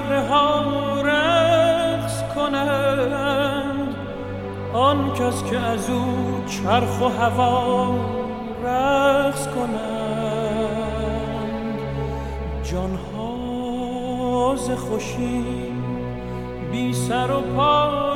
زهره ها رقص کنند، آن کس که از او چرخ و هوا رقص کنند. جانها ز خوشی بی سر و پا